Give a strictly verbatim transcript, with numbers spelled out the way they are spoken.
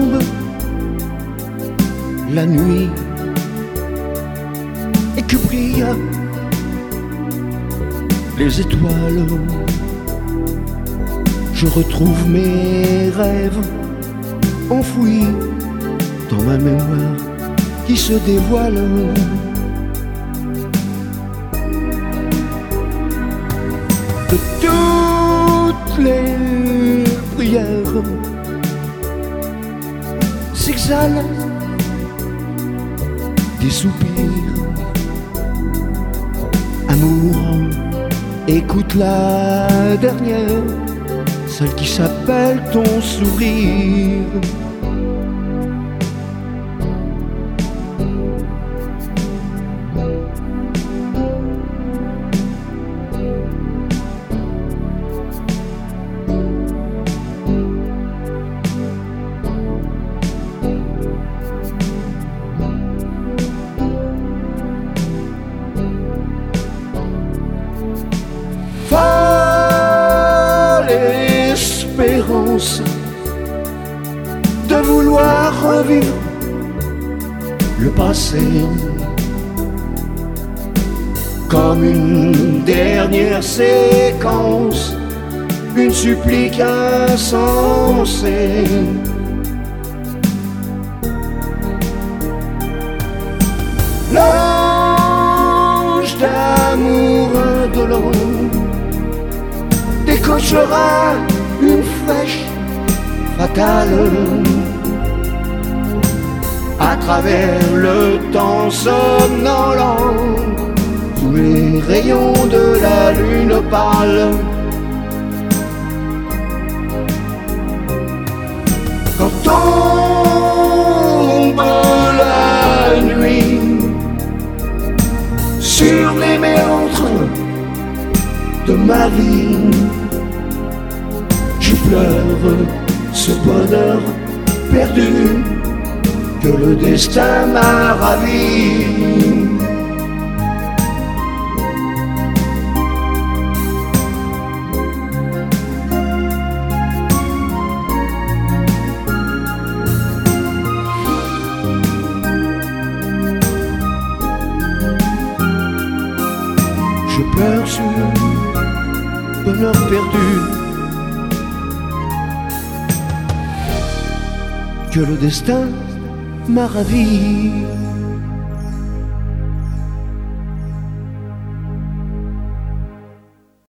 tombe la nuit et que brillent les étoiles, je retrouve mes rêves enfouis dans ma mémoire qui se dévoile. De toutes les prières s'exhalent des soupirs. Amour, écoute la dernière, celle qui s'appelle ton sourire. L'espérance de vouloir revivre le passé comme une dernière séquence, une supplique insensée. L'ange d'amour indolent décochera une flèche fatale à travers le temps somnolent, sous les rayons de la lune pâle. Quand tombe la nuit sur les méandres de ma vie, je pleure ce bonheur perdu que le destin m'a ravi. Je pleure ce bonheur perdu que le destin m'a ravi.